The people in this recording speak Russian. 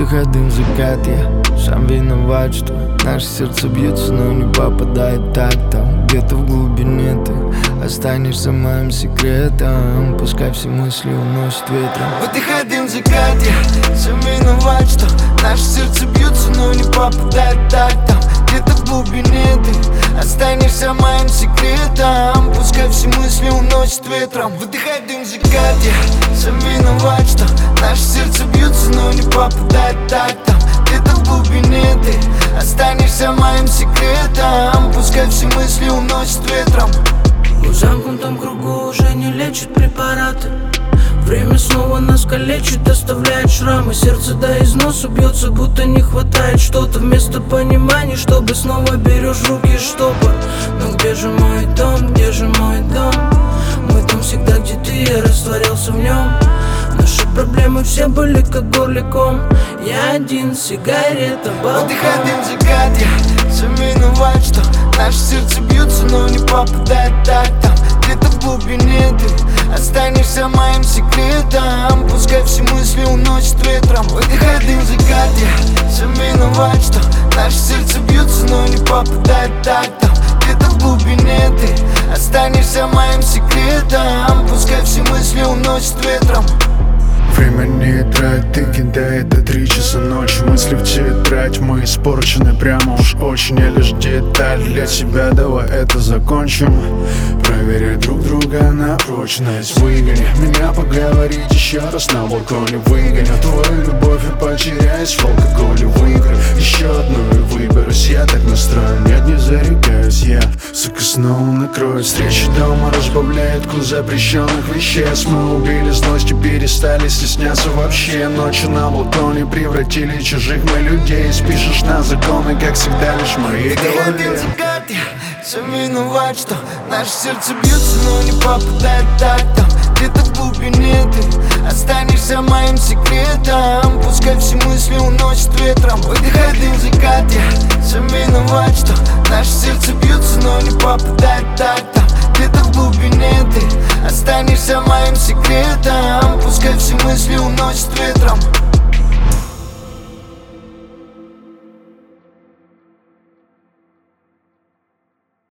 Выдыхай дым, закат, я сам виноват, что наше сердце бьется, но не попадает так. Там где-то в глубине ты останешься моим секретом. Пускай все мысли уносят ветром. Выдыхай дым, закат, я сам виноват, что наше сердце бьется, но не попадает так. Там где-то в глубине ты останешься моим секретом. Пускай все мысли уносят ветром. Выдыхай дым, закат, я сам виноват, что наше сердце бьется, но не попадает так. Там где-то в глубине ты останешься моим секретом. Пускай все мысли уносят ветром. В замкнутом кругу уже не лечат препараты. Время снова нас калечит, оставляет шрамы. Сердце до износа бьется, будто не хватает что-то. Вместо понимания, чтобы снова берешь в руки штопор. Но где же мой дом, где же мой дом? Мой дом всегда, где ты, я растворялся в нем. Наши проблемы все были как горликом. Я один, сигарета, балкон. Выдыхай дым, закат, я сам виноват, что наше сердце бьется, но не попадает так. Там где-то в глубине ты останешься моим секретом. Пускай все мысли уносят ветром. Выдыхай дым, закат, я сам виноват, что наше сердце бьется, но не попадает так. Там где-то в глубине ты останешься моим секретом. Пускай все мысли уносят ветром. Время не играет, ты кидает до 3 часа ночи. Мысли в тетрадь, мы испорчены прямо уж очень. Я лишь деталь для тебя, давай это закончим. Проверяй друг друга на прочность. Выгони меня поговорить еще раз на балконе. Выгоню твою любовь и потеряюсь в алкоголе. Выиграю еще одну и выберусь. Я так настроен, нет, не зарекаюсь. Я, сука, снова накроет. Встречи дома разбавляет вкус запрещенных веществ. Мы убили злость и перестали стесняться вообще. Ночью на балконе превратили чужих мы людей. Спишешь на законы, как всегда, лишь в моей голове. Сам виноват, что наше сердце бьется, но не попадает так. Там где-то в глубине ты останешься моим секретом. Пускай все мысли уносят ветром. Выдыхай дым, закат, я сам виноват, что наше сердце бьется, но не попадает так. Там где-то в глубине ты останешься моим секретом. Пускай все мысли уносят ветром.